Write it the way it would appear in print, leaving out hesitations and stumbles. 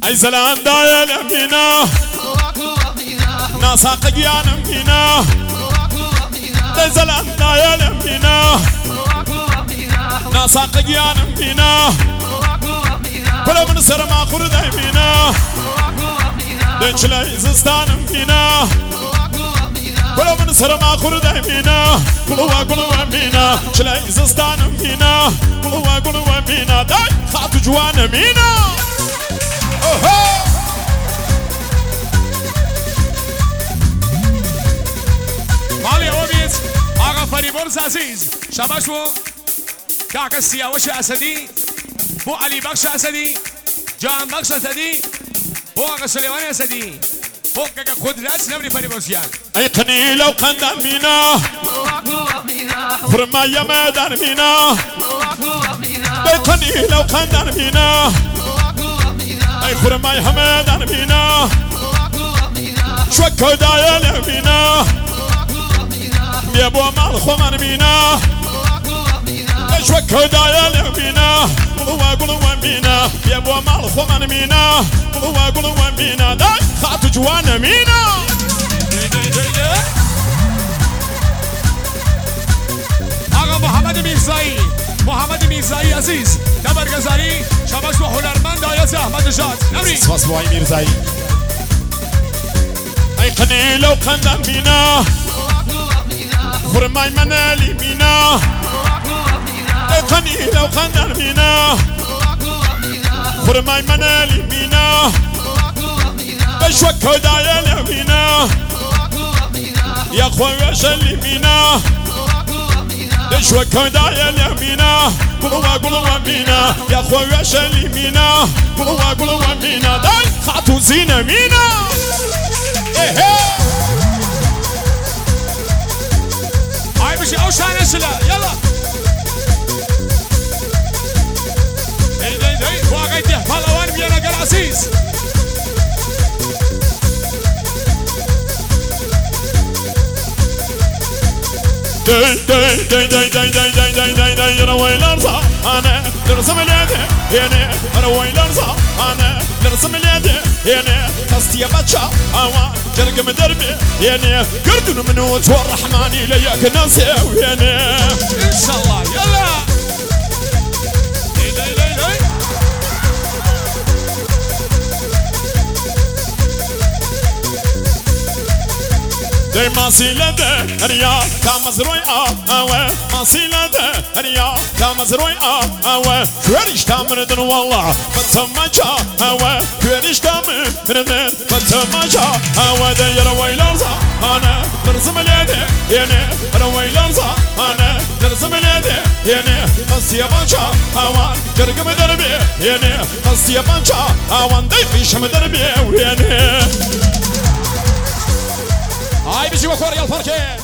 أي زلان دايل أمينا ناسا قيان أمينا أي زلان دايل أمينا ناسا قيان أمينا بلا من سر ما خرد أمينا دنشلا إزستان أمينا بلا من سر ما خرد أمينا قلوا أمينا شلا إزستان أمينا قلوا أمينا داي خاطو جوان أمينا مالي عوبيت آقا فريبورز عزيز شباش بو كاك السياوش أسدي بو علي بخش أسدي جان بخش أسدي بو آقا سليمان أسدي بو كاك خدرات نبري فريبورزيان أيقني لو قندر مينا فرما يمدر مينا أيقني لو قندر مينا أي فرما يمدر مينا شوكو دايل مينا يا بو مال خمر مينا شوكو دايل مينا قلوا مينا يا بو مال خمر مينا قلوا مينا داي خاطو جوان مينا آقا محمد میرزایی عزیز نبر گذاری شباش با هنرمند آیت احمد نژاد نبری سپاس بوای میرزایی أيقني لو قندر مينا فرماي منالي مينا أيقني لو قندر مينا فرماي منالي مينا بشوكو دايل مينا يا خويا شلي مينا بشوكو دايل مينا قلوا مينا يا خويا شلي مينا قلوا مينا داي خاطو زينة مينا هاي بشي او شانه شلا يلا دي واقعيته فالوان بيانا قل عزيز دي روي الارض انا نرسم اليد يعني روي الارض انا نرسم اليد يعني قصدي يا باتشا اوان جرق مدربي يعني قردن من وجه الرحمن لياك نسوي يعني ان شاء الله يلا دي ماسيلة ريا كامزروي اوه ماسيلة ريا كامزروي اوه كوريش تامردن والله بتسمجا اوه كوريش تامردن بتسمجا اوه دي روي لرزا انا نرسم اليدي يعني روي لرزا انا نرسم اليدي يعني قصي بانشا اوان جرق مدربي يعني قصي بانشا اوان دي فيش مدربي يعني هاي بيجي وكوريا الفركة